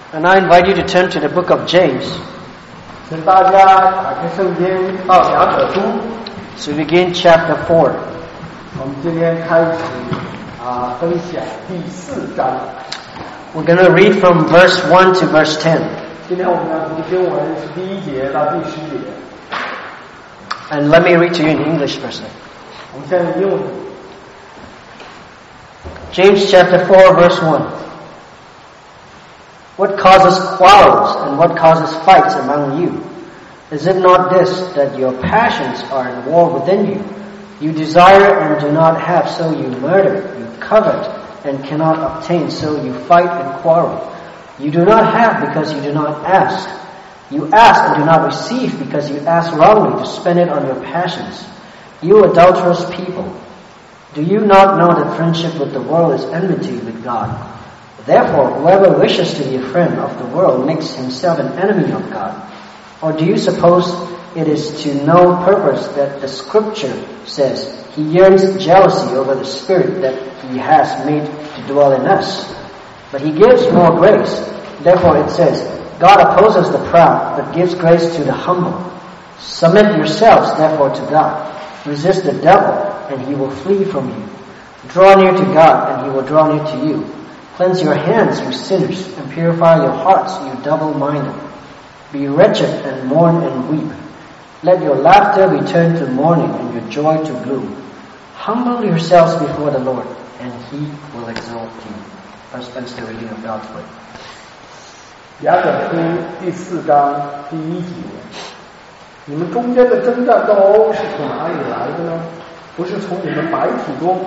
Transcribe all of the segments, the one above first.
And I invite you to turn to the book of James. 请大家打开圣经到雅各书。 So we begin chapter 4. 我们今天开始分享第4章。 We're going to read from verse 1 to verse 10. 今天我们要读经文是第1节到第10节。 And let me read to you in English first. 我们现在英文。 James chapter 4 verse 1. What causes quarrels and what causes fights among you? Is it not this, that your passions are at war within you? You desire and do not have, so you murder. You covet and cannot obtain, so you fight and quarrel. You do not have because you do not ask. You ask and do not receive because you ask wrongly to spend it on your passions. You adulterous people, do you not know that friendship with the world is enmity with God? Therefore, whoever wishes to be a friend of the world makes himself an enemy of God. Or do you suppose it is to no purpose that the Scripture says, He yearns jealousy over the Spirit that He has made to dwell in us? But He gives more grace. Therefore it says, God opposes the proud, but gives grace to the humble. Submit yourselves, therefore, to God. Resist the devil, and he will flee from you. Draw near to God, and He will draw near to you. Cleanse your hands, you sinners, and purify your hearts, you double-minded. Be wretched and mourn and weep. Let your laughter be turned to mourning and your joy to gloom. Humble yourselves before the Lord, and He will exalt you. First ends the reading of God's word. 雅各书第4章第1节，你们中间的征战斗殴是从哪里来的呢？不是从你们白体中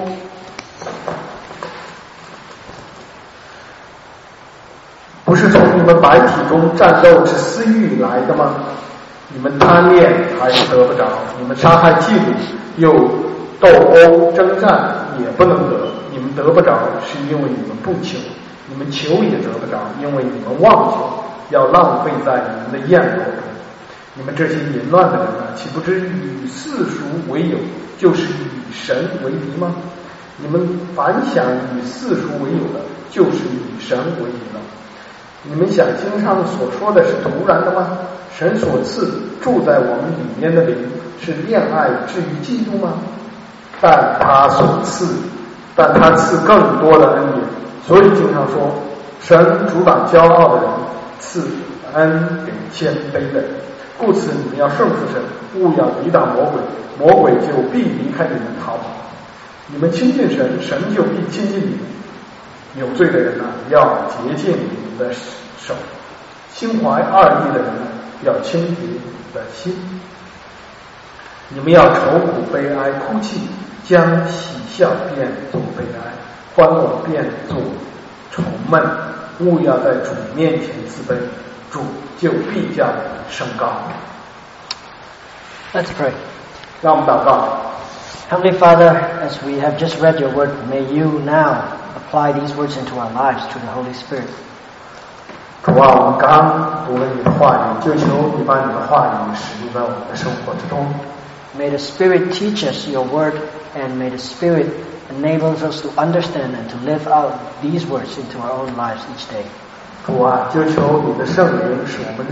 战斗之私欲来的吗？你们贪恋还是得不着，你们杀害嫉妒又斗殴征战也不能得，你们得不着是因为你们不求，你们求也得不着，因为你们妄求，要浪费在你们的宴乐中。你们这些淫乱的人啊，岂不知与世俗为友，就是与神为敌吗？你们凡想与世俗为友的，就是与神为敌了。你们想经上所说的是突然的吗？神所赐住在我们里面的灵是恋爱至于嫉妒吗？但他赐更多的恩典，所以经常说神阻挡骄傲的人，赐恩给谦卑的人。故此你们要顺服神，勿要抵挡魔鬼，魔鬼就必离开你们逃跑。你们亲近神，神就必亲近你们。有罪的人要洁净你们的手，心怀二意的人要清洁你们的心。你们要愁苦悲哀哭泣，将喜笑变作悲哀，欢乐变作愁闷。勿要在主面前自卑，主就必将升高。 Let's pray. 让我们祷告。 Heavenly Father, as we have just read your word, may you now apply these words into our lives through the Holy Spirit. 主啊，我们刚读了你的话语，就求你把你的话语使用在我们的生活之中。 May the Spirit teach us your word, and may the Spirit enable us to understand and to live out these words into our own lives each day. 主啊，就求你的圣灵使我们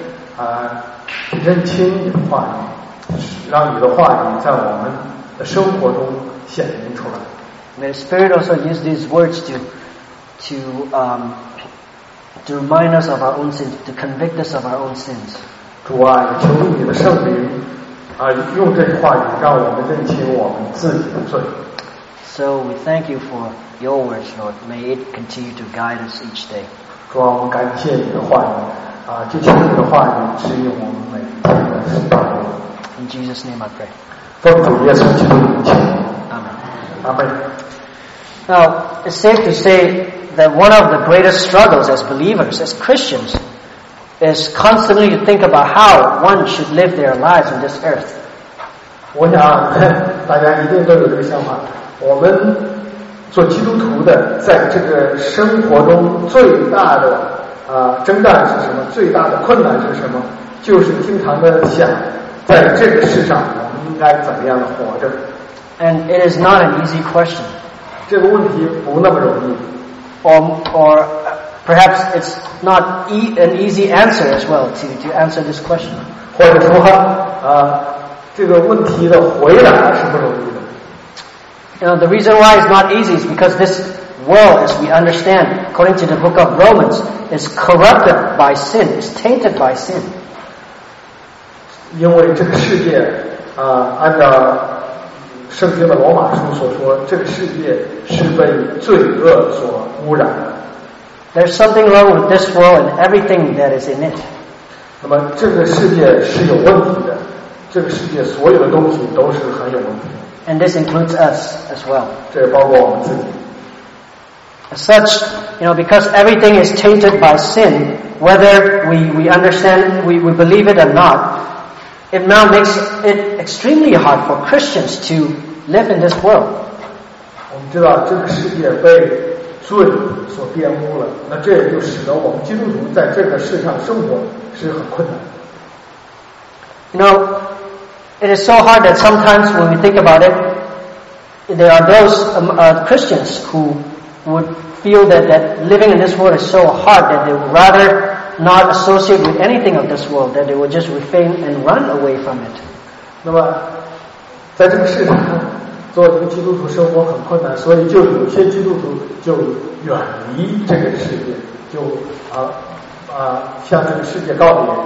认清你的话语，让你的话语在我们的生活中显明出来。 May the Spirit also use these words to remind us of our own sins, to convict us of our own sins. 主啊，求你的圣灵用这话语让我们认清我们自己的罪。 So we thank you for your words, Lord. May it continue to guide us each day. 主啊，我们感谢你的话语就求你的话语指引我们每一天的道路。 In Jesus' name I pray. 奉主耶稣基督的名求。 Amen. 阿门。 Now, it's safe to say that one of the greatest struggles as believers, as Christians, is constantly to think about how one should live their lives on this earth. 我想大家一定都有这个想法，我们做基督徒的在这个生活中最大的征战是什么？最大的困难是什么？就是经常的想在这个世上我们应该怎么样的活着。 And it is not an easy question. 这个问题不那么容易。 Or Perhaps it's not an easy answer as well to answer this question. 或者说这个问题的回答是不容易的。 The reason why it's not easy is because this world, as we understand, according to the book of Romans, is corrupted by sin, is tainted by sin. 因为这个世界按照圣经的罗马书所说，这个世界是被罪恶所污染的。 There's something wrong with this world and everything that is in it. 那么这个世界是有问题的，这个世界所有的东西都是很有问题的。 And this includes us as well. 这也包括我们自己。 As such, because everything is tainted by sin, whether we understand, we believe it or not, it now makes it extremely hard for Christians to live in this world. 我们知道这个世界被罪所玷污了，那这也就使得我们基督徒在这个世上生活是很困难。 It is so hard that sometimes when we think about it, there are those Christians who would feel that living in this world is so hard that they would rather not associate with anything of this world, that they would just refrain and run away from it. 那么在这个世上做一个基督徒生活很困难，所以就有些基督徒就远离这个世界，就向这个世界告别。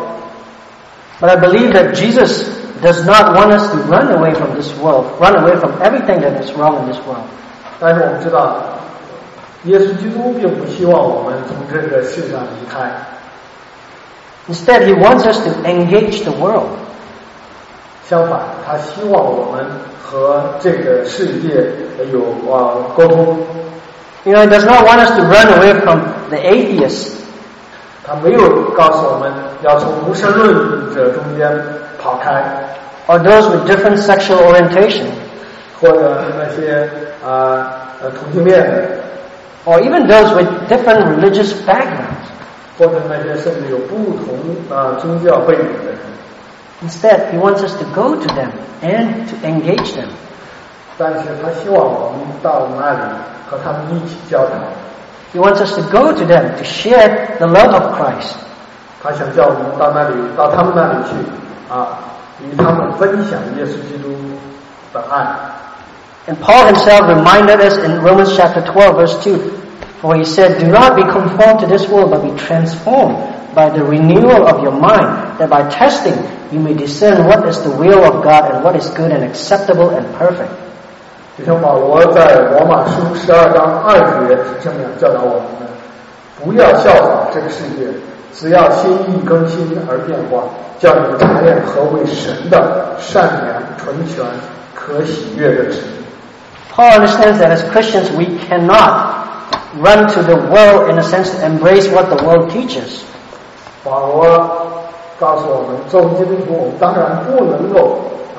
But I believe that Jesus does not want us to run away from this world, run away from everything that is wrong in this world. 但是我们知道，耶稣基督并不希望我们从这个世上离开。 Instead, he wants us to engage the world. 相反，他希望我们和这个世界有沟通。 He does not want us to run away from the atheists. 他没有告诉我们要从无神论者中间跑开， or those with different sexual orientation, 或者那些同性恋的， or even those with different religious backgrounds. 或者那些甚至有不同宗教背景的人。 Instead, he wants us to go to them and to engage them. 但是他希望我们到那里和他们一起交谈。 He wants us to go to them to share the love of Christ. 他想叫我们到他们那里去与他们分享耶稣基督的爱。 And Paul himself reminded us in Romans chapter 12 verse 2, for he said, "Do not be conformed to this world, but be transformed by the renewal of your mind, that by testing you may discern what is the will of God and what is good and acceptable and perfect." 就像保罗在罗马书12章2节是这么样教导我们的：不要效法这个世界，只要心意更新而变化，叫你们查验何为神的善良、纯全、可喜悦的旨意。 Paul understands that as Christians we cannot run to the world in a sense to embrace what the world teaches. 保罗告诉我们，作为基督徒，我们当然不能够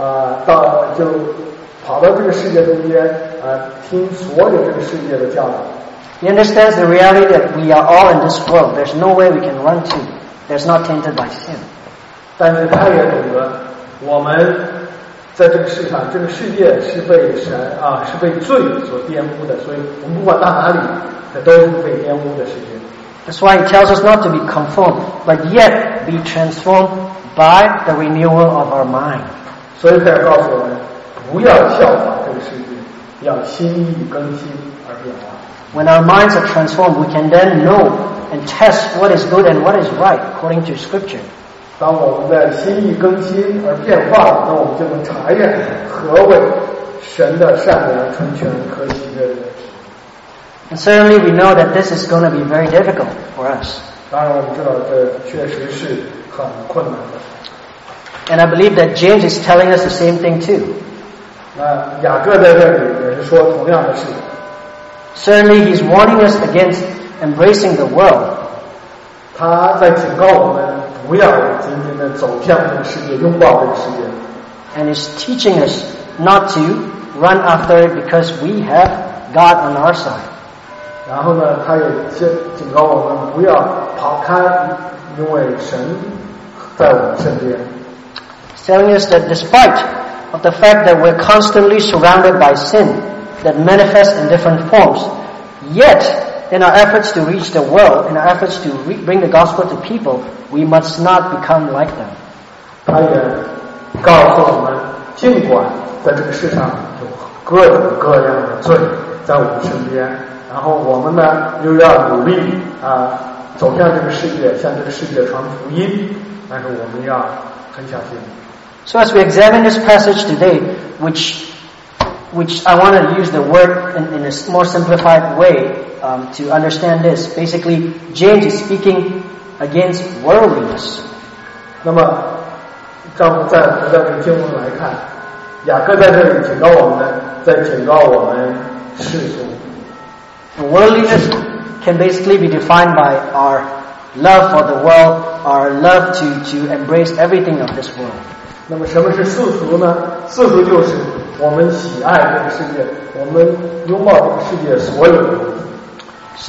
跑到这个世界中间听所有这个世界的教导。 He understands the reality that we are all in this world. There's no way we can run to. That's not tainted by sin. 但是他也懂得，我们在这个世上，这个世界是被是被罪所玷污的，所以我们不管到哪里，这都是被玷污的世界。 That's why he tells us not to be conformed, but yet be transformed by the renewal of our mind. 所以他要告诉我们，不要效法这个世界，要心意更新而变化。 When our minds are transformed, we can then know and test what is good and what is right according to Scripture. 当我们在心意更新而变化，那我们就能查验何为神的善良、纯全、可喜悦的。 And certainly we know that this is going to be very difficult for us. 当然我们知道这确实是很困难的。 And I believe that James is telling us the same thing too. 那雅各在这里也是说同样的事。 Certainly he's warning us against embracing the world. 他在警告我们不要仅仅的走向这个世界，拥抱这个世界。 And he's teaching us not to run after it because we have God on our side. 然后呢，他也警告我们不要跑开，因为神在我们身边。 He's telling us that despite of the fact that we're constantly surrounded by sin that manifests in different forms, yet in our efforts to reach the world, in our efforts to bring the gospel to people, we must not become like them. 他也告诉我们，尽管在这个世上有各种各样的罪在我们身边，然后我们呢又要努力走向这个世界，向这个世界传福音，但是我们要很小心。 So as we examine this passage today, which I want to use the word in a more simplified way to understand this. Basically, James is speaking against worldliness. 那么，照在这个经文来看，雅各在这里警告我们，在警告我们世俗。 Worldliness can basically be defined by our love for the world, our love to embrace everything of this world. 那么什么是世俗呢？世俗就是我们喜爱这个世界，我们拥抱这个世界所有的东西。 So,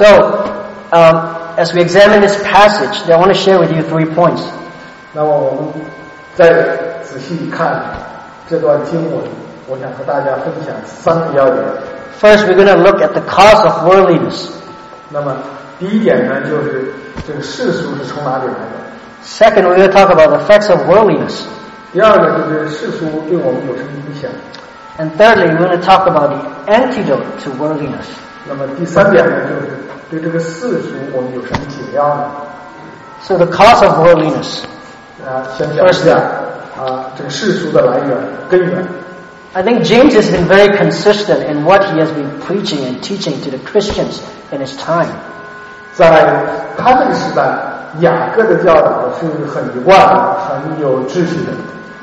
as we examine this passage, I want to share with you 3 points. 那么我们再仔细看这段经文，我想和大家分享3个要点。 First, we're going to look at the cause of worldliness. 那么第一点呢，就是这个世俗是从哪里来的。 Second, we're going to talk about the effects of worldliness. 第二呢，就是世俗对我们有什么影响。 And thirdly, we're going to talk about the antidote to worldliness. 那么第3点呢，就是对这个世俗我们有什么解药呢？ So the cause of worldliness. 先讲一下这个世俗的来源根源。 I think James has been very consistent in what he has been preaching and teaching to the Christians in his time. 在他这个时代，雅各的教导是很一贯的，很有秩序的。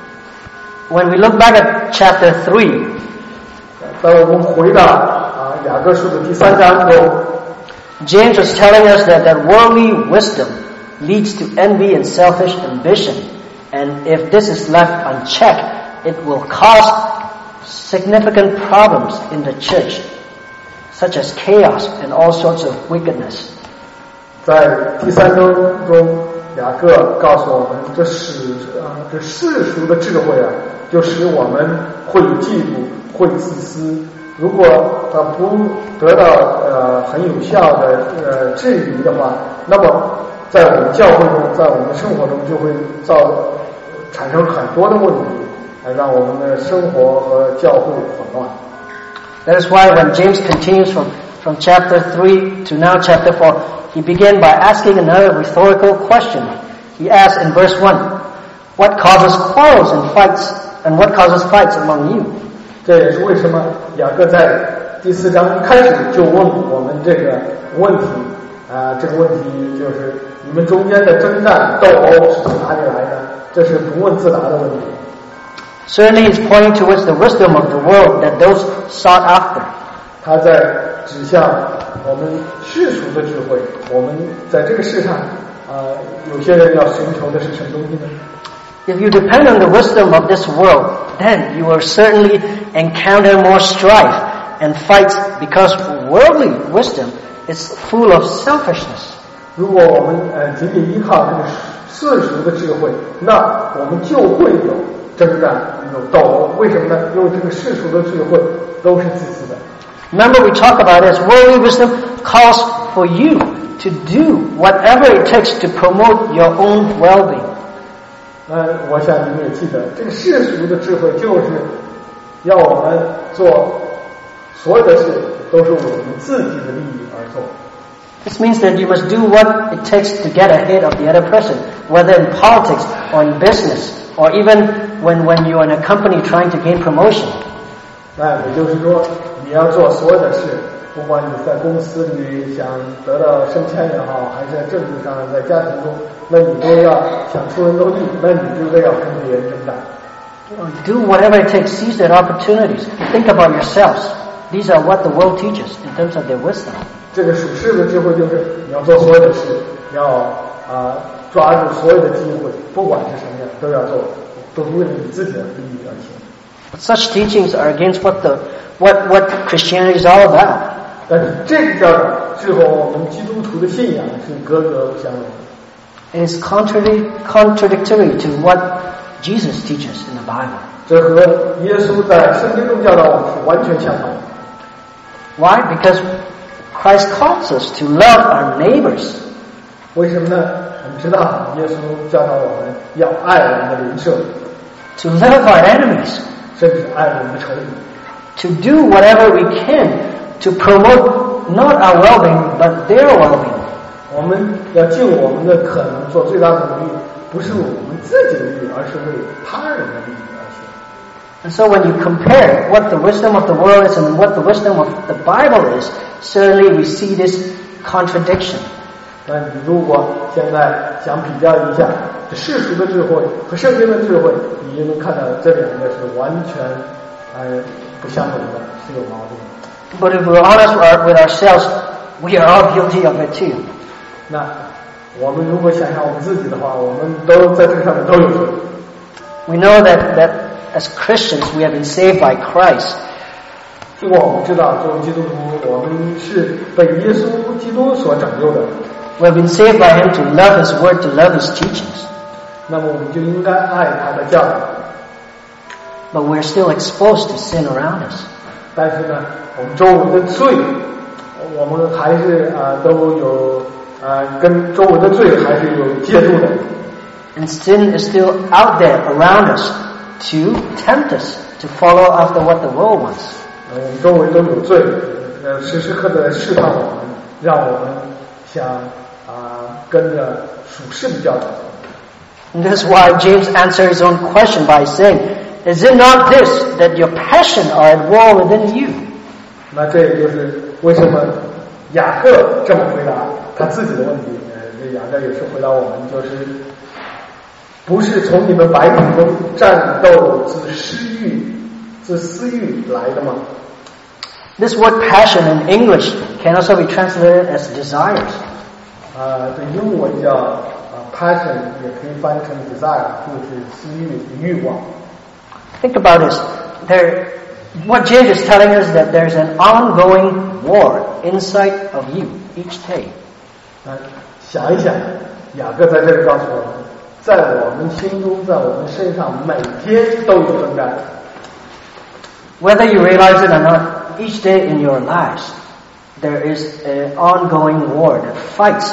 When we look back at chapter 3, 当我们回到雅各书的第3章中 James was telling us that worldly wisdom leads to envy and selfish ambition, and if this is left unchecked, it will cause significant problems in the church, such as chaos and all sorts of wickedness. 在第3章中，雅各告诉我们，这世俗的智慧就使我们会嫉妒，会自私。如果不得到很有效的治理的话，那么在我们教会中，在我们的生活中就会产生很多的问题，让我们的生活和教会混乱。 That is why when James continues from chapter 3 to now chapter 4, he began by asking another rhetorical question. He asked in verse 1, what causes quarrels and fights, and what causes fights among you? 这也是为什么雅各在第4章一开始就问我们这个问题这个问题就是你们中间的征战斗殴是从哪里来的？这是不问自答的问题。 Certainly, he's pointing towards the wisdom of the world that those sought after. 他在指向我们世俗的智慧。我们在这个世上有些人要寻求的是什么东西呢？ If you depend on the wisdom of this world, then you will certainly encounter more strife and fights because worldly wisdom is full of selfishness. 如果我们仅仅依靠这个世俗的智慧，那我们就会有征战，有斗殴。为什么呢？因为这个世俗的智慧都是自私的。 Remember, we talk about this. Worldly wisdom calls for you to do whatever it takes to promote your own well-being. 我想你们也记得，这个世俗的智慧就是要我们做所有的事都是为我们自己的利益而做。 This means that you must do what it takes to get ahead of the other person, whether in politics or in business, or even when you're in a company trying to gain promotion. 那也就是说，你要做所有的事，不管你在公司里想得到升迁也好，还是在政治上，在家庭中，那你都要想出人头地，那你就得要跟别人征战。 Do whatever it takes, seize their opportunities. Think about yourselves. These are what the world teaches in terms of their wisdom. 这个属世的智慧就是你要做所有的事，要抓住所有的机会，不管是什么样都要做，都是为了你自己的利益而行。 But such teachings are against what Christianity is all about. 但是这个教导是和我们基督徒的信仰是格格不相容的。 It is contradictory to what Jesus teaches in the Bible. 这和耶稣在圣经中教导我们是完全相反的。 Why? Because Christ calls us to love our neighbors. 为什么呢？我们知道耶稣教导我们要爱我们的邻舍， To love our enemies. 甚至爱我们的仇敌。 To do whatever we can to promote not our well-being but their well-being. 我们要尽我们的可能做最大的努力，不是为我们自己的利益，而是为他人的利益而行。 And so when you compare what the wisdom of the world is and what the wisdom of the Bible is, certainly we see this contradiction. 那你如果现在想比较一下这世俗的智慧和圣经的智慧，你就能看到这两个是完全不相同的，是有矛盾的。 But if we're honest with ourselves, we are all guilty of it too. 那我们如果想想我们自己的话，我们都在这上面都有罪。 We know that as Christians we have been saved by Christ. 尽管我们知道作为基督徒，我们是被耶稣基督所拯救的， We have been saved by Him to love His Word, to love His teachings. 那么我们就应该爱他的教导。 But we're still exposed to sin around us. 但是呢，我们周围的罪，我们还是都有跟周围的罪还是有接触的。 And sin is still out there around us to tempt us to follow after what the world wants. 我们周围都有罪，时时刻刻试探我们，让我们想跟着属世的教导。 And this is why James answered his own question by saying, "Is it not this that your passion are at war within you?" 那这也就是为什么雅各这么回答他自己的问题。这雅各也是回答我们，就是不是从你们百体中战斗自私欲来的吗？ This word passion in English can also be translated as desires. 这英文叫passion， 也可以翻成 desire， 就是私欲、欲望。 Think about this. What James is telling us that there's an ongoing war inside of you each day. 想一想，雅各在这里告诉我们，在我们心中，在我们身上，每天都有征战。 Whether you realize it or not, each day in your lives, there is an ongoing war that fights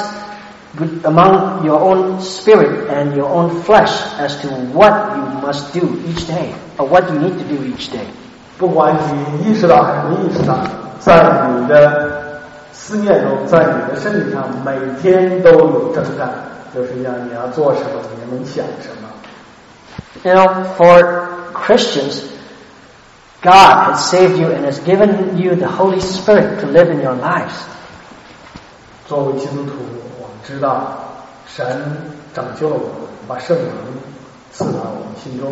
among your own spirit and your own flesh as to what you must do each day, or what you need to do each day. 不管你意识到还是没意识到，在你的思念中，在你的身体上，每天都有征战，就是讲你要做什么，你能想什么。 You know, for Christians, God has saved you and has given you the Holy Spirit to live in your lives. 作为基督徒，我们知道神拯救了我们，把圣灵赐到我们心中。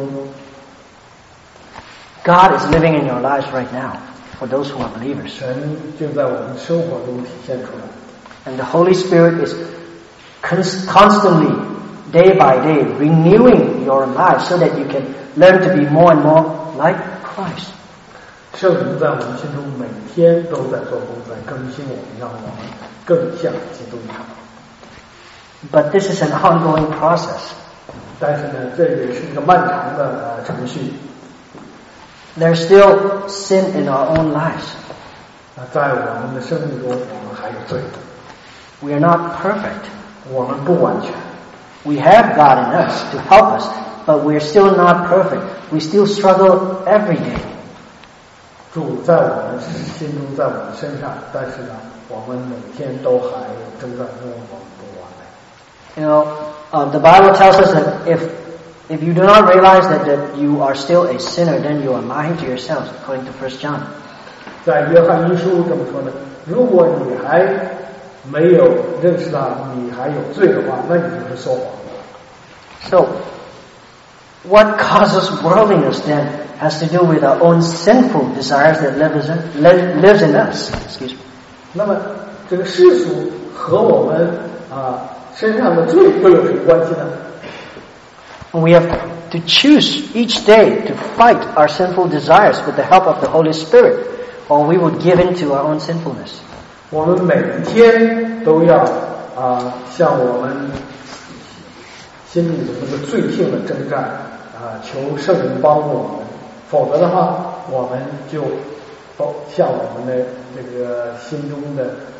God is living in your lives right now for those who are believers. 神就在我们生活中体现出来。 And the Holy Spirit is constantly, day by day, renewing your life so that you can learn to be more and more like Christ. 圣灵在我们心中每天都在做工，在更新我们，让我们更像基督一样。 But this is an ongoing process. 但是呢，这也是一个漫长的程序。 There's still sin in our own lives. 在我们的生命中，我们还有罪。 We are not perfect. 我们不完全。 We have God in us to help us, but we're still not perfect. We still struggle every day. 主在我们心中，在我们身上，但是呢，我们每天都还有征战，因为我们不完美。 You know, the Bible tells us that if you do not realize that you are still a sinner, then you are lying to yourselves, according to 1 John. 在约翰一书这么说呢，如果你还没有认识到你还有罪的话，那你就是说谎的。 So, what causes worldliness then has to do with our own sinful desires that lives in us. Excuse me. 那么这个世俗和我们身上的罪又有什么关系呢？ We have to choose each day to fight our sinful desires with the help of the Holy Spirit, or we would give in to our own sinfulness. 我们每天都要向我们心里的那个罪性的征战求圣人帮助我们，否则的话，我们就向我们的这个心中的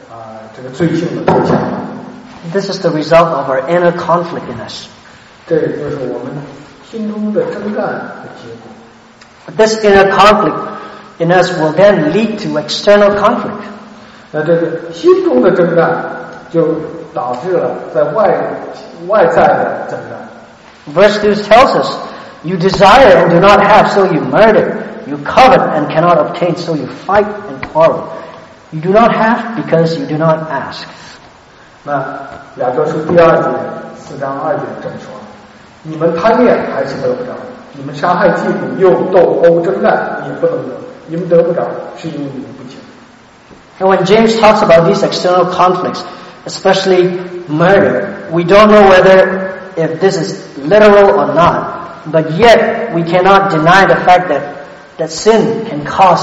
这个罪性的投降。 This is the result of our inner conflict in us. 这就是我们心中的征战的结果。 This inner conflict in us will then lead to external conflict. 那这个心中的征战就导致了在外在的征战。 Verse 2 tells us, you desire and do not have, so you murder. You covet and cannot obtain, so you fight and quarrel. You do not have because you do not ask. 那雅各书第2节4章2节这么说：你们贪恋还是得不着，你们杀害嫉妒又斗殴征战也不能得，你们得不着是因为你们不求。 And when James talks about these external conflicts, especially murder, we don't know whether if this is literal or not, but yet we cannot deny the fact that sin can cause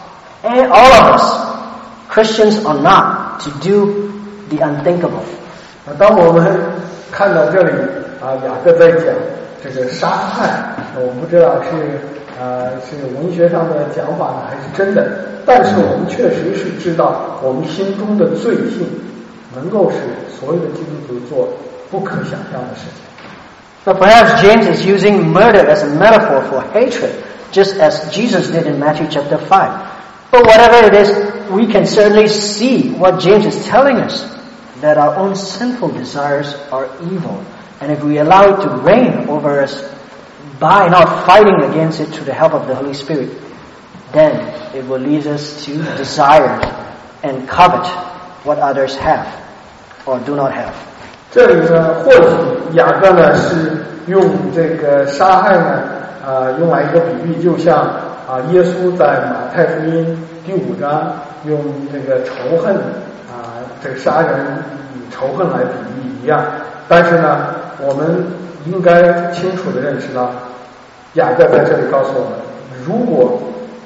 all of us, Christians or not, to do the unthinkable. 当我们看到这里雅各在讲这个杀害，我们不知道是文学上的讲法呢，还是真的，但是我们确实是知道我们心中的罪性能够使所有的基督徒做不可想象的事情。 So perhaps James is using murder as a metaphor for hatred, just as Jesus did in Matthew chapter 5. But whatever it is, we can certainly see what James is telling us, that our own sinful desires are evil. And if we allow it to reign over us by not fighting against it through the help of the Holy Spirit, then it will lead us to desire and covet what others have or do not have. 这里呢，或许雅各呢是用这个杀害呢，用来一个比喻，就像耶稣在马太福音第5章用这个仇恨这个杀人以仇恨来比喻一样。但是呢，我们应该清楚地认识到，雅各在这里告诉我们，如果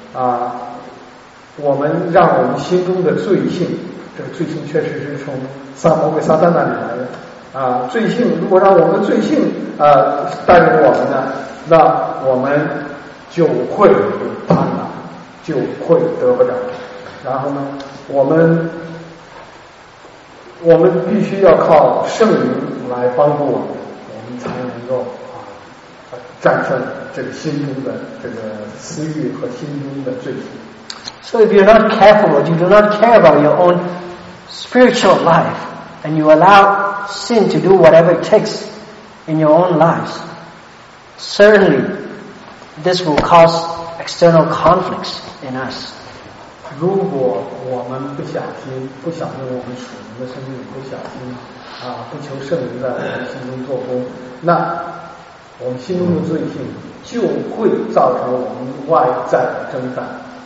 我们让我们心中的罪性，这个罪性确实是从魔鬼撒旦那里来的。罪性如果让我们的罪性带领我们呢，那我们就会有贪婪，就会得不着。然后呢，我们必须要靠圣灵来帮助我们才能够战胜这个心中的这个私欲和心中的罪性。 So if you're not careful, or you do not care about your own spiritual life, and you allow sin to do whatever it takes in your own lives, certainly this will cause external conflicts in us. 如果我们不小心我们属灵的生命，不小心不求圣灵在我们心中做工，那我们心中的罪性就会造成我们外在的征战。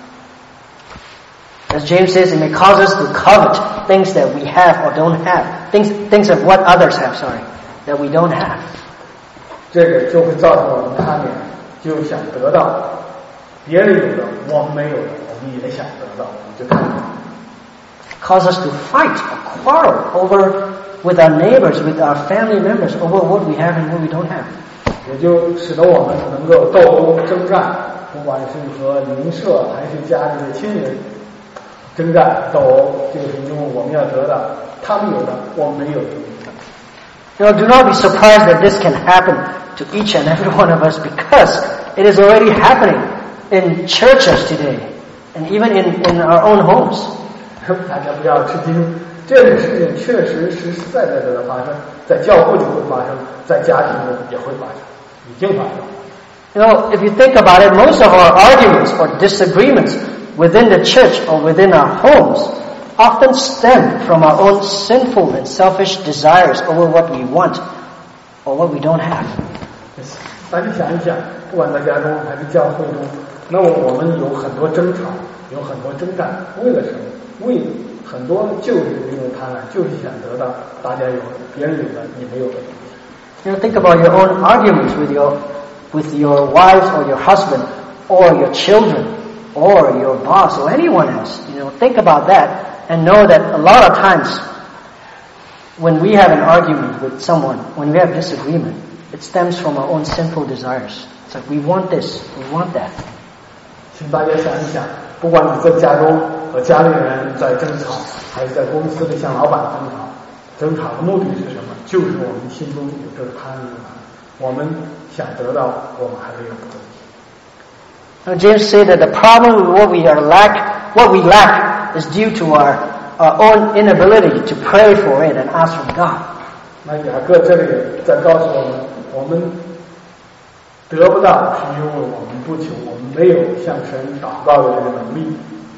As James says, it may cause us to covet things that we have or don't have, things of what others have, that we don't have. 这个就会造成我们贪恋，就想得到别人有的我们没有的，我们也想得到，我们就贪恋。 Cause us to fight or quarrel with our neighbors, with our family members, over what we have and what we don't have. 也就使得我们能够斗殴征战，不管是和邻舍还是家里的亲人征战斗殴，就是因为我们要得到他们有的我们没有的。 Do not be surprised that this can happen to each and every one of us, because it is already happening in churches today, and even in our own homes. 大家不要吃惊，这个事情确实实实在在的发生，在教会里会发生，在家庭中也会发生，已经发生。 If you think about it, most of our arguments or disagreements within the church or within our homes often stem from our own sinful and selfish desires over what we want or what we don't have. 大家想一想，不管在家中还是教会中，那我们有很多争吵，有很多征战，为了什么？为很多就是因为贪婪，就是想得到大家有的，别人有的你没有的东西。 Think about your own arguments with your wives or your husband or your children or your boss or anyone else. Think about that and know that a lot of times when we have an argument with someone, when we have disagreement, it stems from our own sinful desires. It's like we want this, we want that. 请大家想一想，不管你在家中和家里人在争吵， 还是在公司里向老板争吵。争吵的目的是什么？就是我们心中有这个贪欲，我们想得到，我们还没有得。 Now James said that the problem with what we lack is due to our own inability to pray for it and ask from God. 那雅各这里在告诉我们得不到是因为我们不求，我们没有向神祷告的这个能力。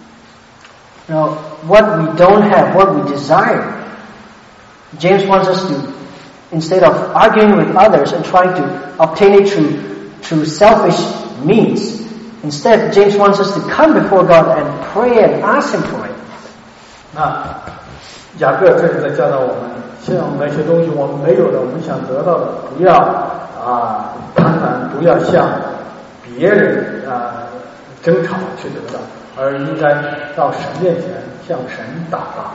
Now, what we don't have, what we desire, James wants us to, instead of arguing with others and trying to obtain it through selfish means, instead James wants us to come before God and pray and ask Him for it. 那雅各这里在教导我们，像那些东西我们没有的，我们想得到的，不要贪婪，不要向别人争吵去得到，而应该到神面前向神祷告。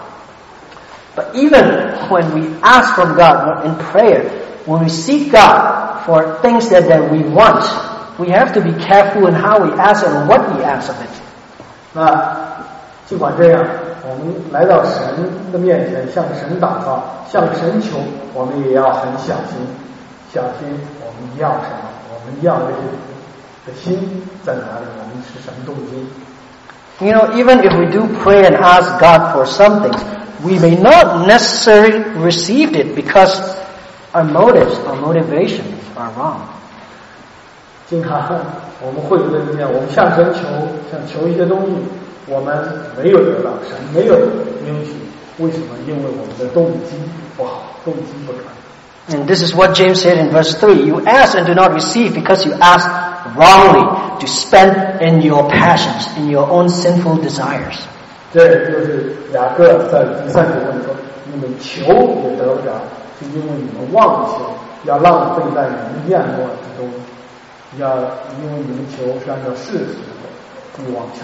But even when we ask from God in prayer, when we seek God for things that we want, we have to be careful in how we ask and what we ask of it. 那尽管这样，我们来到神的面前，向神祷告，向神求，我们也要很小心我们要什么，我们要的心在哪里，我们是什么动机。 You know, even if we do pray and ask God for something, we may not necessarily receive it because our motives, our motivations are wrong. 经常我们会觉得怎么样？我们向神想求一些东西，我们没有得到，神没有允许。为什么？因为我们的动机不好，动机不纯。 And this is what James said in verse 3. You ask and do not receive because you ask wrongly to spend in your passions, in your own sinful desires. 这就是雅各在第3节中说，你们求也得不着，是因为你们妄求，要浪费在人厌恶之中，因为你们求是按照世俗的欲望求。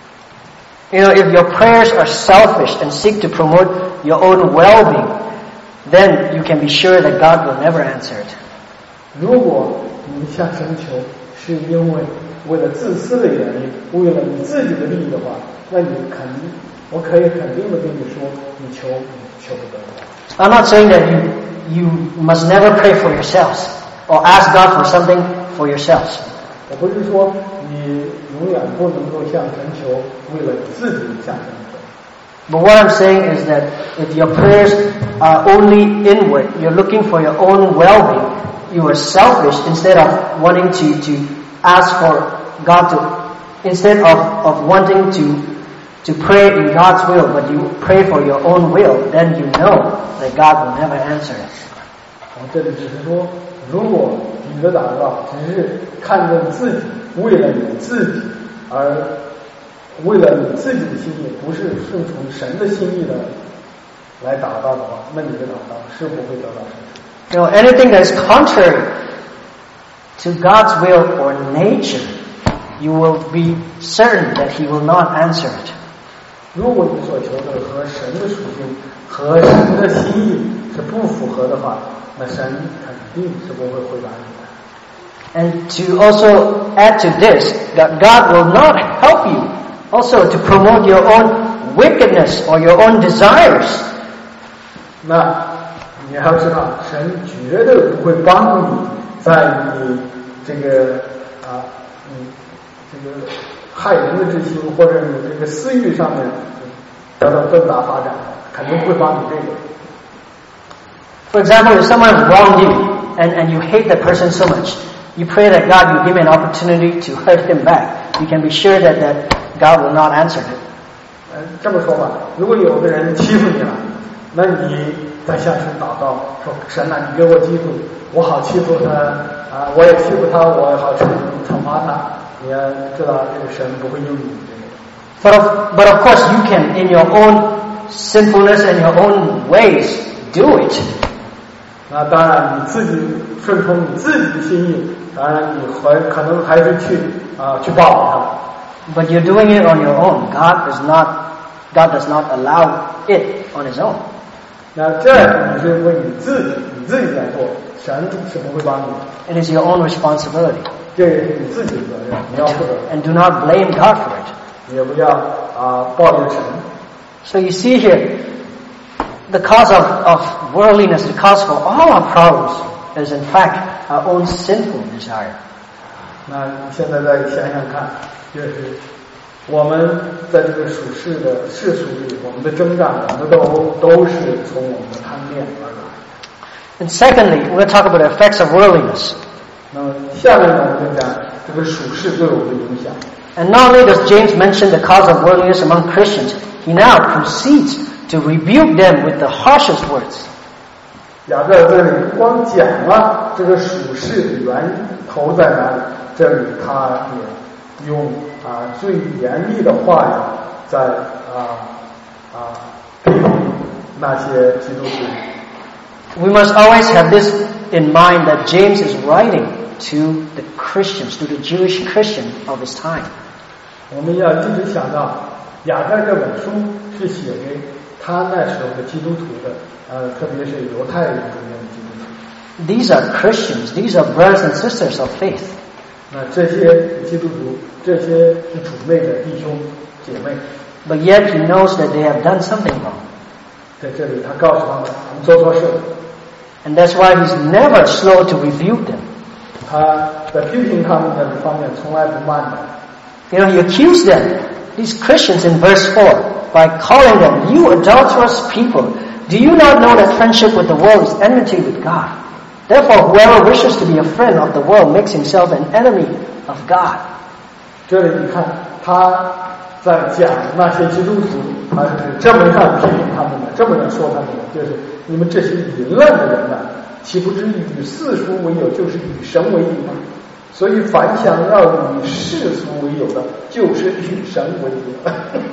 You know, if your prayers are selfish and seek to promote your own well-being, then you can be sure that God will never answer it. 如果你向神求是因为为了自私的原因，为了你自己的利益的话，那我可以肯定的跟你说，你求不得。 I'm not saying that you must never pray for yourselves or ask God for something for yourselves. 我不是说你永远不能够向神求，为了自己向神求。 But what I'm saying is that if your prayers are only inward, you're looking for your own well-being, you are selfish instead of wanting to ask for God to, instead of wanting to pray in God's will, but you pray for your own will, then you know that God will never answer it. 我这里只是说，如果你的祷告只是看重自己，为了你自己，而为了你自己的心意，不是顺从神的心意的来祷告的话，那你的祷告是不会得到神。 You know, anything that is contrary to God's will or nature, you will be certain that He will not answer it. 如果你所求的和神的属性和神的心意是不符合的话，那神肯定是不会回答你的。 And to also add to this, that God will not help you also to promote your own wickedness or your own desires. 那你要知道，神绝对不会帮你在你这个害人的之心或者你这个私欲上面得到更大发展，肯定不会帮你这个。 For example, if someone wronged you and you hate that person so much, you pray that God will give him an opportunity to hurt him back. You can be sure that God will not answer it. 这么说吧，如果有个人欺负你了，那你再向神祷告，说神啊，你给我机会，我好欺负他我也欺负他，我好惩罚他。你要知道，这个神不会用你这个。 But of course, you can, in your own sinfulness and your own ways, do it. 那当然，你自己顺从你自己的心意，当然你可能还是去报他。 But you're doing it on your own. God does not allow it on His own. 那这你是为你自己在做，神是不会帮你。 It is your own responsibility. 这也是你自己的责任，你要负责。 And do not blame God for it. 也不要抱怨神。 So you see here, the cause of worldliness, the cause for all our problems is in fact our own sinful desire. 那你现在再想想看，就是我们在这个属世的世俗里，我们的征战，我们都是从我们的贪恋而来。 And secondly, we're going to talk about the effects of worldliness. 那么下面呢，我们讲这个属世对我们的影响。 And not only does James mention the cause of worldliness among Christians, he now proceeds to rebuke them with the harshest words. 雅各这里不光讲了这个属世的源头在哪里，这里他也用最严厉的话语在批评那些基督徒。 We must always have this in mind that James is writing to the Christians, to the Jewish Christian of his time. 我们要一直想到雅各这本书是写给他那时候的基督徒的，特别是犹太人中间的基督徒。 These are Christians. These are brothers and sisters of faith. 那这些基督徒，这些是主内的弟兄姐妹。 But yet he knows that they have done something wrong. 在这里他告诉他们做错事。 And that's why he's never slow to rebuke them. 他在批评他们的方面从来不慢的。 You know, he accused them, these Christians in verse 4, by calling them, "You adulterous people, do you not know that friendship with the world is enmity with God? Therefore, whoever wishes to be a friend of the world makes himself an enemy of God." 这里你看他在讲那些基督徒，他是这么样批评他们的，这么样说他们的，就是你们这些淫乱的人呢，岂不知与世俗为友，就是与神为敌吗？所以凡想要与世俗为友的，就是与神为敌。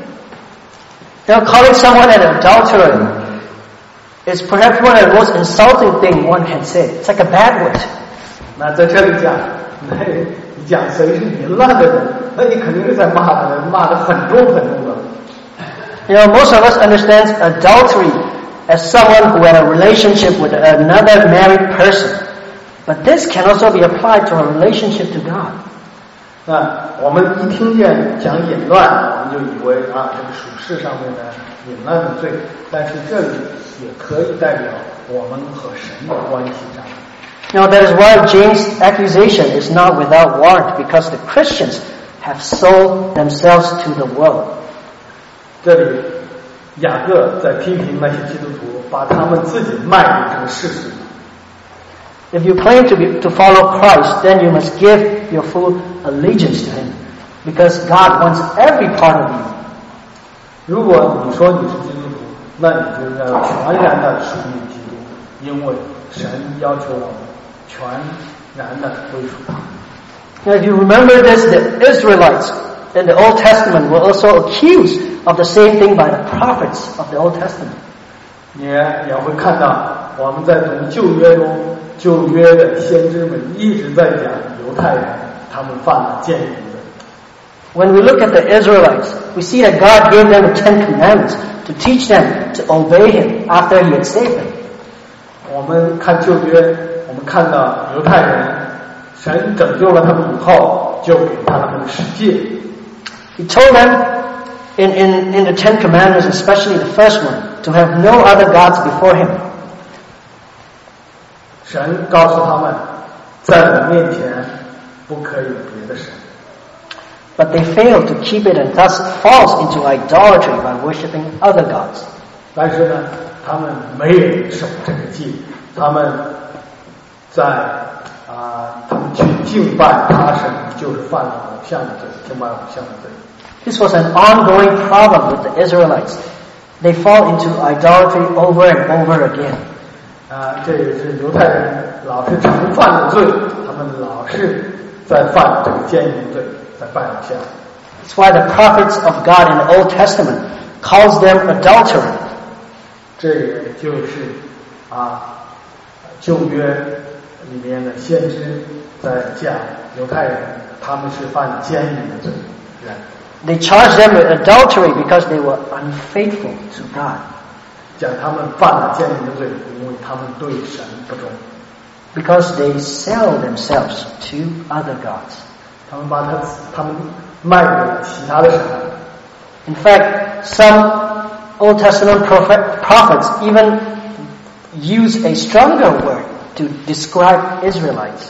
You know, calling someone an adulterer is perhaps one of the most insulting thing one can say. It's like a bad word. 那在这里讲，你讲谁是淫乱的人，那你肯定是在骂他人，骂得很重很重的。 You know, most of us understand adultery as someone who had a relationship with another married person. But this can also be applied to a relationship to God. 那我们一听见讲淫乱，我们就以为这个属世上面的淫乱的罪，但是这里也可以代表我们和神的关系上。 You know, that is why James' accusation is not without warrant, because the Christians have sold themselves to the world. 这里雅各在批评那些基督徒，把他们自己卖给这个世俗。 If you claim to follow Christ, then you must give your full allegiance to Him, because God wants every part of you. 如果你说你是基督徒，那你就要全然的属于基督，因为神要求我们全然的归属他。 Now, if you remember this, the Israelites in the Old Testament were also accused of the same thing by the prophets of the Old Testament. 你也会看到，我们在读旧约中，旧约的先知们一直在讲犹太人他们犯了奸淫罪。 When we look at the Israelites, we see that God gave them the 10 Commandments to teach them to obey Him after He had saved them. 我们看旧约，我们看到犹太人，神拯救了他们以后，就给他们十诫。 He told them in the 10 Commandments, especially the first one, to have no other gods before Him. 神告诉他们，在我面前不可以有别的神。 But they failed to keep it and thus falls into idolatry by worshiping other gods. 但是呢，他们没有守这个戒，他们他们去敬拜他神，就是犯了偶像的罪，敬拜偶像的罪。 This was an ongoing problem with the Israelites. They fall into idolatry over and over again. 这也是犹太人老是常犯的罪，他们老是在犯这个奸淫罪，在拜偶像。 That's why the prophets of God in the Old Testament calls them adulterers. 这也就是旧约里面的先知在讲犹太人，他们是犯奸淫的罪人。 They charged them with adultery because they were unfaithful to God. 讲他们犯了奸淫的罪，因为他们对神不忠。 Because they sell themselves to other gods. 他们把他们卖给了其他的神。 In fact, some Old Testament prophets even use a stronger word to describe Israelites.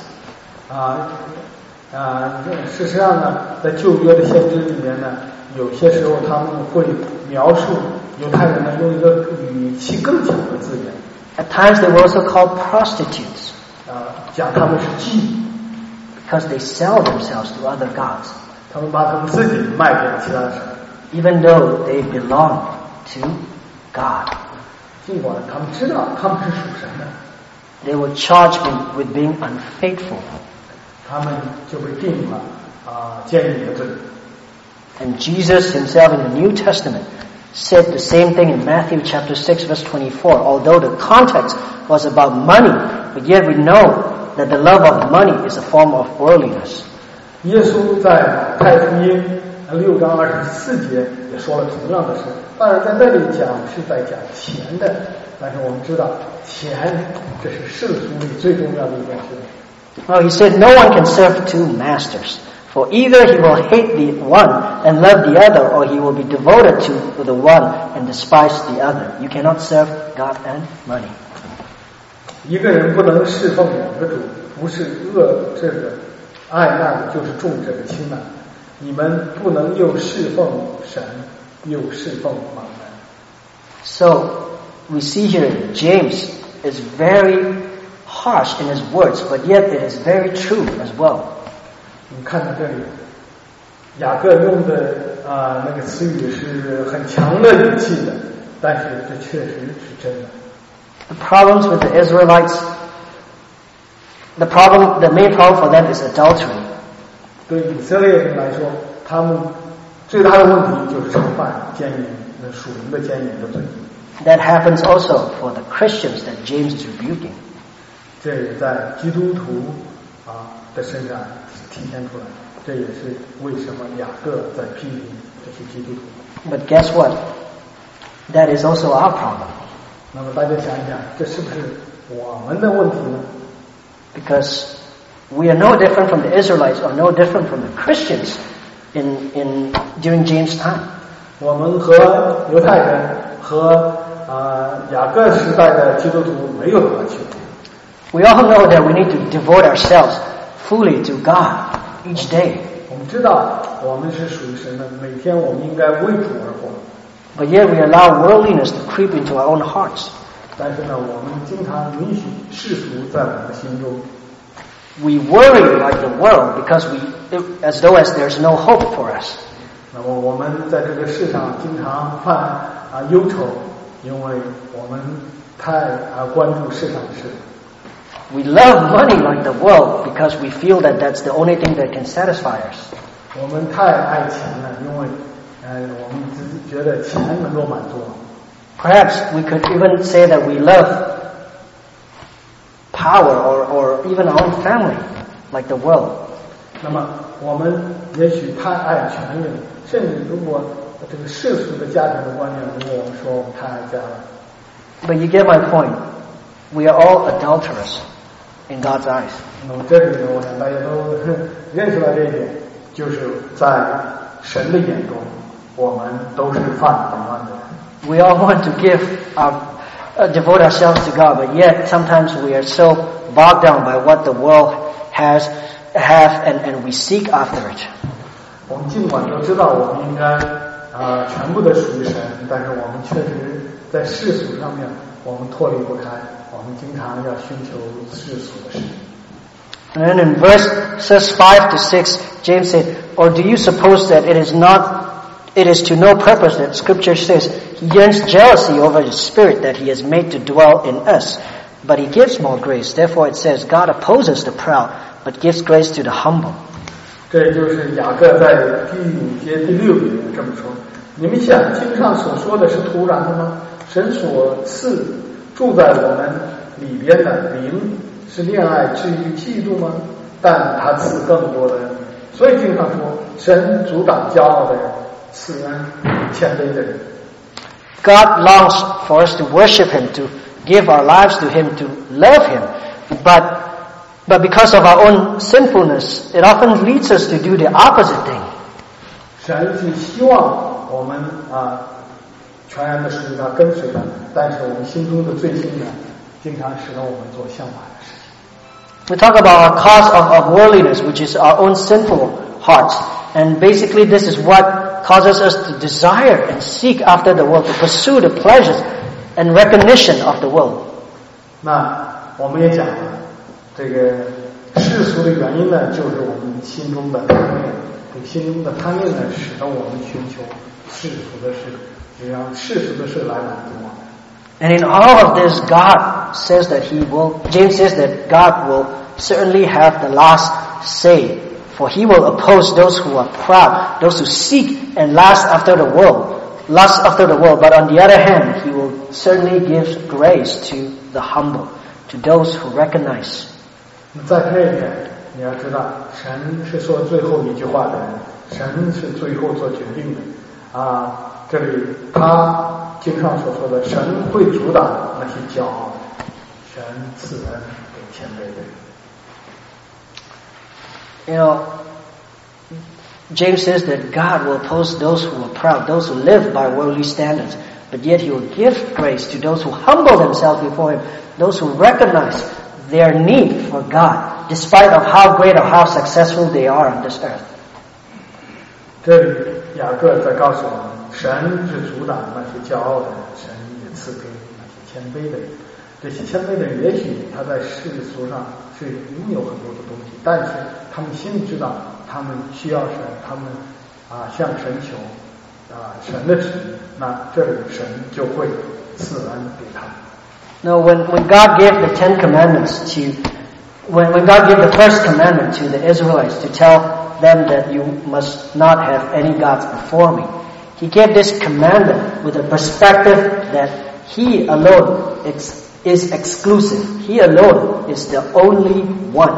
事实上呢，在旧约的先知里面呢，有些时候他们会描述犹太人呢用一个语气更强的字眼。 At times they were also called prostitutes. 讲他们是妓女。 Because they sell themselves to other gods. 他们把他们自己卖给了其他神。 Even though they belong to God. 尽管他们知道他们是属神的。 They were charged with being unfaithful. 他们就被定了奸淫的罪。 And Jesus himself in the New Testament said the same thing in Matthew chapter 6 verse 24. Although the context was about money, but yet we know that the love of money is a form of worldliness. 耶稣在太福音6章24节也说了同样的事，当然在这里讲是在讲钱的，但是我们知道钱这是世俗里最重要的一件事。 Well, he said, no one can serve two masters, for either he will hate the one and love the other, or he will be devoted to the one and despise the other. You cannot serve God and money. 一个人不能侍奉两个主，不是恶这个爱那个，就是重这个轻那。你们不能又侍奉神，又侍奉马门。 So we see here James is very harsh in his words, but yet it is very true as well. 你看到这里，雅各用的那个词语是很强的语气的，但是这确实是真的。 The problems with the Israelites, the main problem for them is adultery. 对以色列人来说，他们最大的问题就是常犯奸淫，属灵的奸淫的罪。 That happens also for the Christians that James is rebuking. 这也在基督徒的身上体现出来，这也是为什么雅各在批评这些基督徒。 But guess what? That is also our problem. 那么大家想一想，这是不是我们的问题呢？ Because we are no different from the Israelites or no different from the Christians during James' time. 我们和犹太人和雅各时代的基督徒没有什么区别。 We all know that we need to devote ourselves fully to God each day. 我们知道我们是属于神的，每天我们应该为主而活。 But yet we allow worldliness to creep into our own hearts. 但是呢，我们经常允许世俗在我们的心中。 We worry like the world because as though there's no hope for us. 那么我们在这个世上经常犯忧愁，因为我们太关注世上的事。 We love money like the world because we feel that that's the only thing that can satisfy us. 我们太爱钱了，因为我们只觉得钱能够满足。 Perhaps we could even say that we love power or even our own family like the world. 那么我们也许太爱权力，甚至如果这个世俗的家庭的观念，如果我们说我们太爱家了。 But you get my point. We are all adulterous in God's eyes. 那么这里呢，我想大家都认识到这一点，就是在神的眼中，我们都是犯淫乱的人。 We all want to devote ourselves to God, but yet sometimes we are so bogged down by what the world have, and we seek after it. 我们尽管都知道我们应该全部的属于神，但是我们确实在世俗上面我们脱离不开，我们经常要寻求世俗的事。 And then in verses 5 to 6, James said, "Or do you suppose that it is to no purpose that Scripture says he yearns jealousy over his Spirit that he has made to dwell in us, but he gives more grace. Therefore it says, God opposes the proud, but gives grace to the humble." 这就是雅各在第5节第6节这么说。你们想经上所说的是突然的吗？神所赐住在我们里边的灵是恋爱至于嫉妒吗？但他赐更多的人。所以经常说，神阻挡骄傲的人，赐恩谦卑的人。 God longs for us to worship Him, to give our lives to Him, to love Him. But because of our own sinfulness, it often leads us to do the opposite thing. 神是希望我们全然的属于他，跟随他，但是我们心中的罪性呢，经常使得我们做相反的事情。 We talk about our cause of worldliness, which is our own sinful hearts. And basically this is what causes us to desire and seek after the world, to pursue the pleasures and recognition of the world. 那我们也讲了，这个世俗的原因呢，就是我们心中的贪念。这个心中的贪念呢，使得我们寻求世俗的事，只让世俗的事来满足我们。 And in all of this, God says that James says that God will certainly have the last say. For he will oppose those who are proud, those who seek and lust after the world. But on the other hand, he will certainly give grace to the humble, to those who recognize. 在这一点，你要知道，神是说最后一句话的人，神是最后做决定的。这里他经上所说的，神会阻挡那些骄傲的，神赐恩给谦卑的人。 You know, James says that God will oppose those who are proud, those who live by worldly standards, but yet he will give grace to those who humble themselves before him, those who recognize their need for God, despite of how great or how successful they are on this earth. 这里雅各在告诉我们，神是阻挡那些骄傲的人，神也赐给那些谦卑的人。这些谦卑的人，也许他在世俗上是拥有很多的东西，但是他们心里知道，他们需要神，他们向神求神的旨意，那这里神就会赐恩给他们。 Now, when God gave the 10 Commandments when God gave the first commandment to the Israelites to tell them that you must not have any gods before me, he gave this commandment with a perspective that he alone is exclusive. He alone is the only one.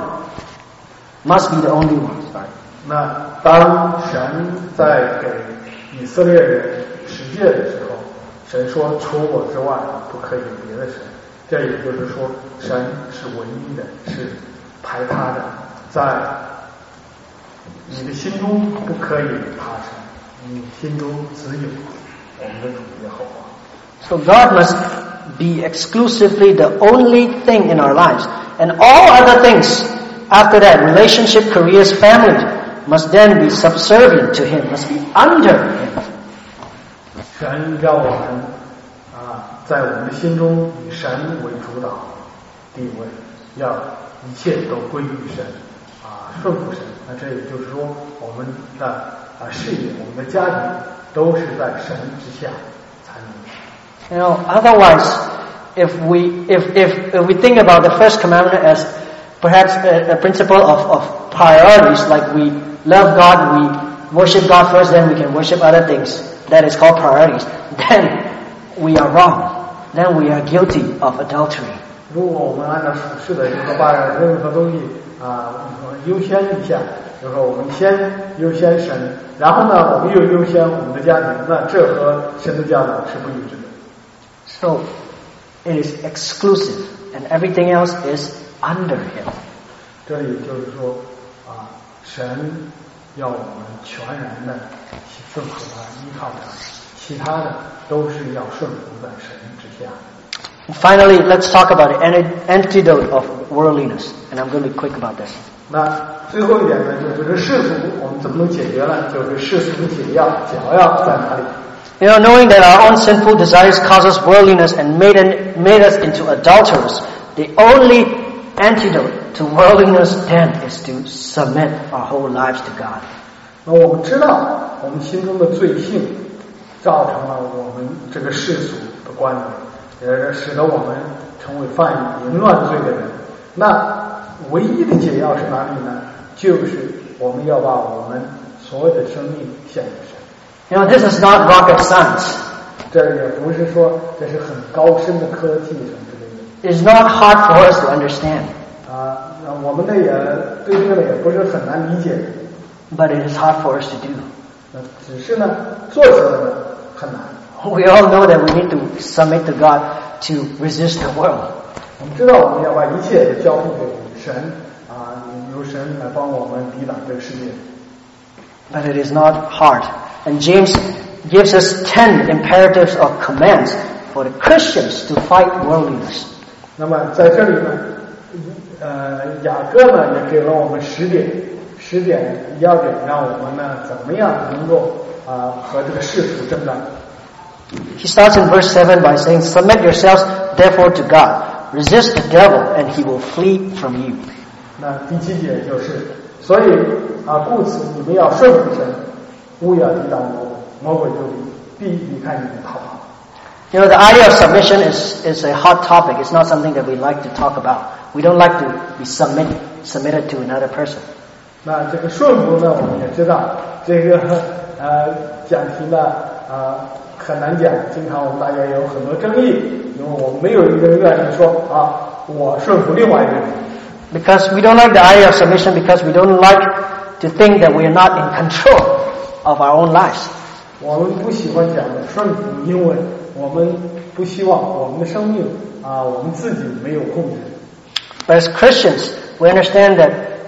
Must be the only one. Sorry. 那当神在给以色列人十诫的时候，神说除我之外不可以有别的神。这也就是说，神是唯一的，是排他的，在你的心中不可以他神，你心中只有我们的主耶和华。 So God must be exclusively the only thing in our lives. And all other things after that, relationship, careers, family, must then be subservient to Him, must be under Him. 神让我们在我们的心中以神为主导地位，要一切都归于神，顺服神。那这也就是说，我们的事业、我们的家庭都是在神之下才能。 You know, otherwise, if we think about the first commandment as perhaps a principle of priorities, like we love God, we worship God first, then we can worship other things. That is called priorities. Then we are wrong. Then we are guilty of adultery. 如果我们按照属世的把任何东西优先一下，就是说我们先优先神，然后呢我们又优先我们的家庭，那这和神的教导是不一致的。 So it is exclusive, and everything else is under Him. 这里就是说神要我们全然的顺服他，依靠他，其他的都是要顺服在神之下。 Finally, let's talk about the antidote of worldliness, and I'm going to be quick about this. 那最后一点呢，就是世俗，我们怎么能解决呢？就是世俗的解药在哪里？ You know, knowing that our own sinful desires cause us worldliness and made us into adulterers, the only antidote to worldliness then is to submit our whole lives to God. 那我们知道，我们心中的罪性造成了我们这个世俗的观念，也使得我们成为犯淫乱罪的人。那唯一的解药是哪里呢？就是我们要把我们所有的生命献给神。 You know, this is not rocket science. 这也不是说这是很高深的科技什么之类的。 It's not hard for us to understand. 我们对这个也不是很难理解。 But it is hard for us to do. 只是呢，做起来呢很难。 We all know that we need to submit to God to resist the world. 我们知道我们要把一切交付给神由神来帮我们抵挡这个世界。 But it is not hard. And James gives us 10 imperatives or commands for the Christians to fight worldliness. 那么在这里呢，雅各呢也给了我们10点要点，让我们呢怎么样能够和这个世俗征战。 He starts in verse 7 by saying, "Submit yourselves therefore to God. Resist the devil, and he will flee from you." 那第7节就是，所以故此你们要顺服神，勿要抵挡魔鬼，魔鬼就必离开你们逃跑。 You know, the idea of submission is a hot topic. It's not something that we like to talk about. We don't like to be submitted to another person. 那这个顺服呢，我们也知道，这个讲题呢很难讲，经常我们大家有很多争议，因为我们没有一个人愿意说我顺服另外一个人。 Because we don't like the idea of submission, because we don't like to think that we are not in control of our own lives. 我们不喜欢讲的顺服，因为我们不希望我们的生命我们自己没有控制。 But as Christians, we understand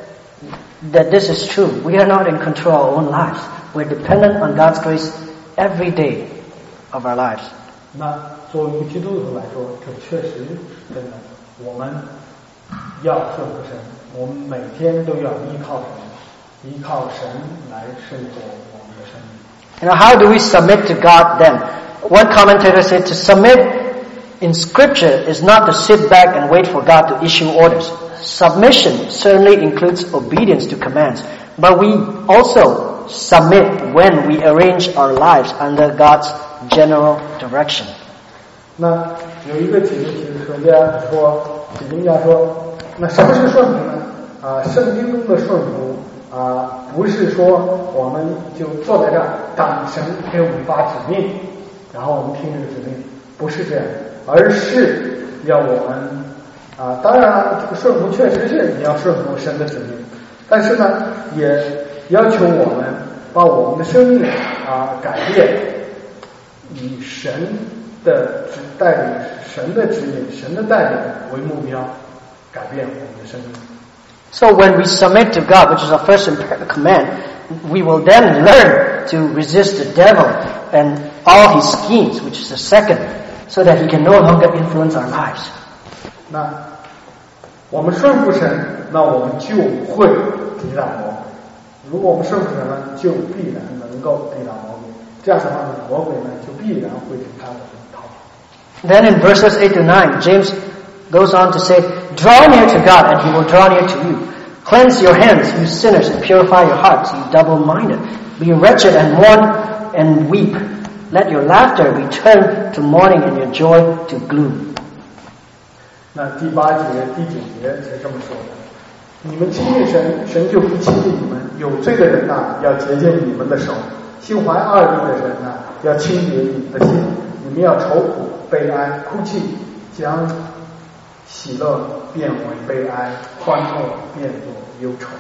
that this is true. We are not in control of our own lives. We're dependent on God's grace every day of our lives. 那作为一个基督徒来说，这确实真的，我们要顺服神，我们每天都要依靠神来生活我们的生命。 You know, how do we submit to God then? One commentator said to submit in Scripture is not to sit back and wait for God to issue orders. Submission certainly includes obedience to commands, but we also submit when we arrange our lives under God's general direction. 那有一个解经家说，那什么是顺服呢？圣经中的顺服不是说我们就坐在这儿等神给我们发指令，然后我们听这个指令，不是这样，而是要我们当然这个顺服确实是你要顺服神的指令，但是呢也要求我们把我们的生命改变，以神的带领、神的指引、神的带领为目标，改变我们的生命。 So when we submit to God, which is our first command, we will then learn to resist the devil and all his schemes, which is the second, so that he can no longer influence our lives. 那我们顺服神，那我们就会抵挡魔鬼。如果我们顺服神呢，就必然能够抵挡魔鬼。这样的话呢，魔鬼呢就必然会离开我们逃跑。 Then in verses 8 to 9, James goes on to say, "Draw near to God, and he will draw near to you. Cleanse your hands, you sinners, and purify your hearts, you double-minded. Be wretched and mourn and weep. Let your laughter be turned to mourning and your joy to gloom." 那第8节、第9节是这么说的：你们亲近神，神就不亲近你们。有罪的人要洁净你们的手；心怀恶意的人要清洁你们的心。你们要愁苦、悲哀、哭泣，将喜乐变为悲哀，欢乐变作忧愁。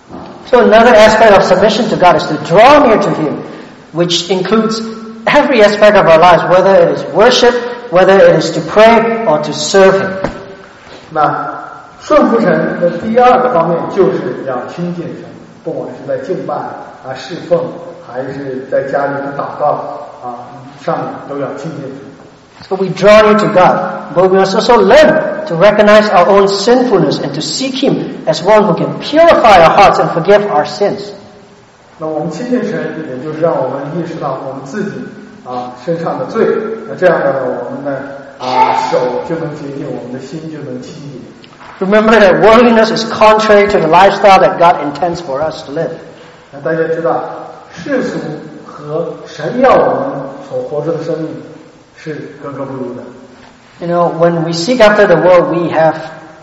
So another aspect of submission to God is to draw near to Him, which includes every aspect of our lives, whether it is worship, whether it is to pray or to serve Him. 那顺服神的第2个方面就是要亲近神，不管是在敬拜侍奉，还是在家里的祷告上面都要亲近神。 So we draw near to God, but we must also learn to recognize our own sinfulness and to seek Him as one who can purify our hearts and forgive our sins. 那我们亲近神，也就是让我们意识到我们自己身上的罪。那这样的呢，我们的手就能洁净，我们的心就能清洁。 Remember that worldliness is contrary to the lifestyle that God intends for us to live. 那大家知道，世俗和神要我们所活着的生命是格格不入的。 You know, when we seek after the world, we have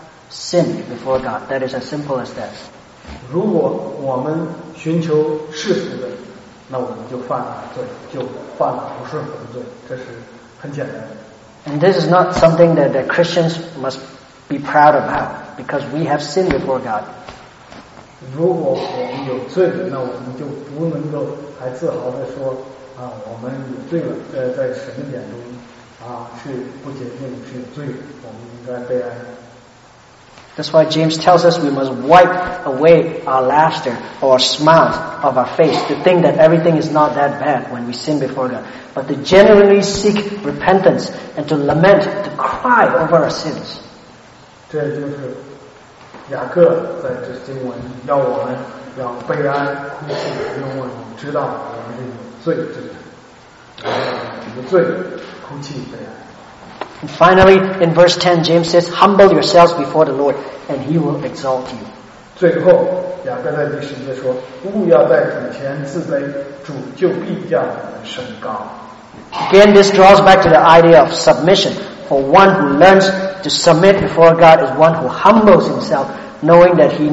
sinned before God. That is as simple as that. 如果我们寻求世俗的，那我们就犯了罪，就犯了不顺服的罪，这是很简单的。 And this is not something that Christians must be proud about, because we have sinned before God. 如果我们有罪，那我们就不能够还自豪地说我们有罪了，在神的眼中是不洁净，是有罪的，我们应该悲哀。 That's why James tells us we must wipe away our laughter or our smiles of our face to think that everything is not that bad when we sin before God, but to genuinely seek repentance and to lament, to cry over our sins. 这就是雅各在这经文要我们要悲哀哭泣，因为我们知道我们是有罪之人，有罪哭泣悲哀。 And finally, in verse 10, James says, "Humble yourselves before the Lord, and He will exalt you." 最后，雅各在第10节说：“勿要在主前自卑，主就必叫你们升高。” Again, this draws back to the idea of submission. For one who learns to submit before God is one who humbles himself, knowing that he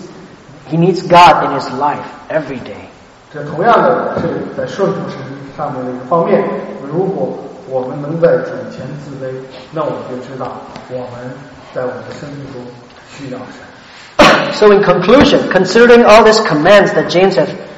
needs God in his life every day. 这同样的是在顺服神上面的一个方面。如果我们能在主前自卑，那我们就知道我们在我们的生命中需要神。 So in conclusion, considering all these commands that James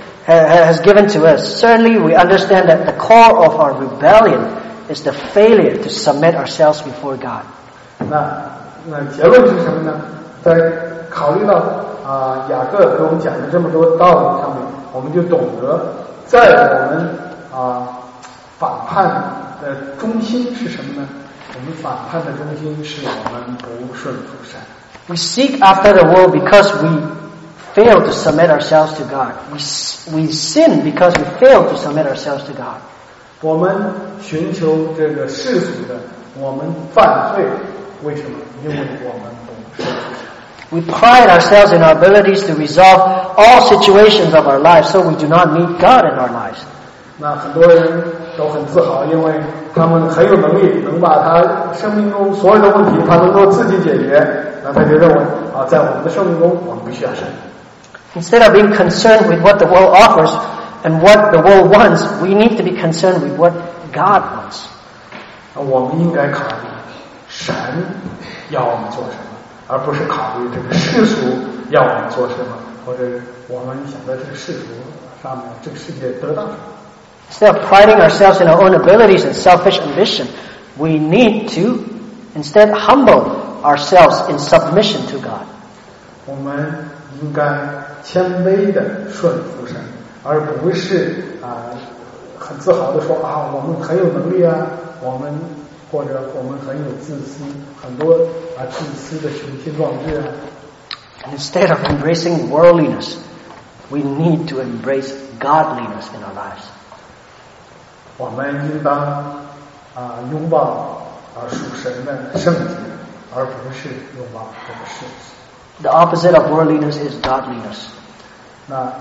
has given to us, certainly we understand that the core of our rebellion is the failure to submit ourselves before God. 那结论是什么呢？在考虑到雅各给我们讲的这么多道理上面，我们就懂得在我们反叛的中心是什么呢？我们反叛的中心是我们不顺服神。 We seek after the world because we fail to submit ourselves to God. We sin because we fail to submit ourselves to God. 我们寻求这个世俗的，我们犯罪，为什么？因为我们不顺服神。 We pride ourselves in our abilities to resolve all situations of our lives, so we do not need God in our lives. 那很多人都很自豪，因为他们很有能力，能把他生命中所有的问题，他能够自己解决。那他就认为在我们的生命中，我们不需要神。 Instead of being concerned with what the world offers and what the world wants, we need to be concerned with what God wants. 我们应该考虑神要我们做什么，而不是考虑这个世俗要我们做什么，或者我们想在这个世俗上面，这个世界得到什么。 Instead of priding ourselves in our own abilities and selfish ambition, we need to instead humble ourselves in submission to God. 我们应该谦卑的顺服神，而不是很自豪的说我们很有能力或者我们很有自私，很多自私的雄心壮志 Instead of embracing worldliness, we need to embrace godliness in our lives. 我们应当拥抱属神的圣洁，而不是拥抱这个世俗。 The opposite of worldliness is godliness. 那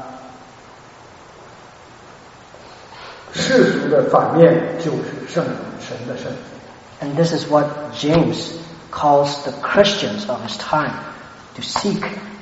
世俗的反面就是神的圣洁。 And this is what James calls the Christians of his time to seek.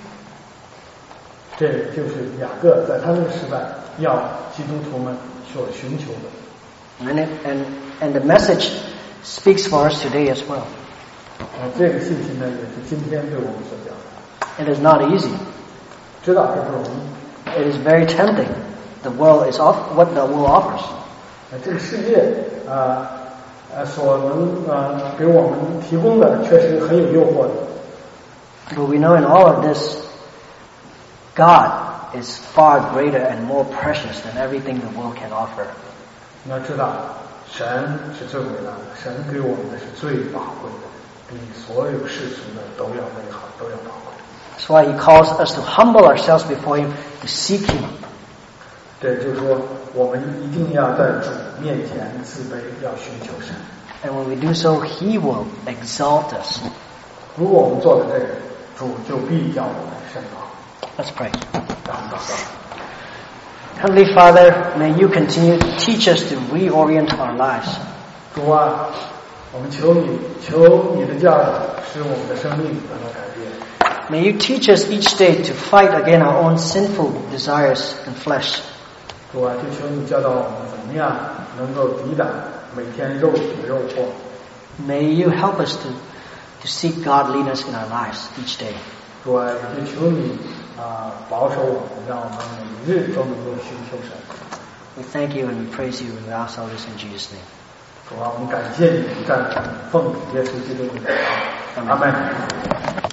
这就是雅各在他那个时代要基督徒们所寻求的。 And the message speaks for us today as well. 这个信息呢，也是今天对我们所讲的。 It is not easy. 知道这不容易。 It is very tempting. The world is what the world offers. 这个世界所能给我们提供的，确实很有诱惑的。 But we know in all of this, God is far greater and more precious than everything the world can offer. 你要知道，神是最伟大的，神给我们的是最宝贵的，比所有世俗的都要美好，都要宝贵。 That's why He calls us to humble ourselves before Him, to seek Him. 这就是说，我们一定要在主面前自卑，要寻求神。 And when we do so, He will exalt us. 如果我们做了这个，主就必叫我们升高。 Let's pray. 让我们祷告。 Heavenly Father, may You continue to teach us to reorient our lives. 主啊，我们求你的教导，使我们的生命得到改变。 May You teach us each day to fight against our own sinful desires and flesh. 主啊，就求你教导我们怎么样能够抵挡每天肉体的诱惑。 May You help us to seek godliness in our lives each day. 主啊，也求你保守我们，让我们每日都能够寻求神。 We thank You and we praise You and we ask all this in Jesus' name. 主啊，我们感谢你，赞美你，奉耶稣基督的名，阿门。